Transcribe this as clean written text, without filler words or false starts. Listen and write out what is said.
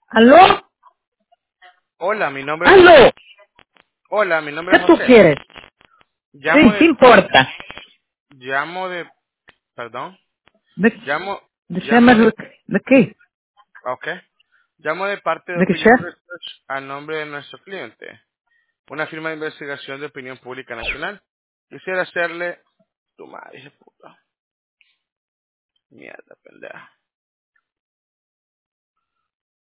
¿Aló? Hola, mi nombre es ¿Aló? José. Hola, mi nombre ¿Qué es tú José. quieres? Llamo Sí, ¿qué de, importa? llamo de, perdón, ¿De, llamo, de, llamo de, de qué? ok, llamo de parte de ¿De qué, Opinion chef? Research a nombre de nuestro cliente, una firma de investigación de opinión pública nacional. Quisiera hacerle, tu madre, hija de puta, mierda, pendeja.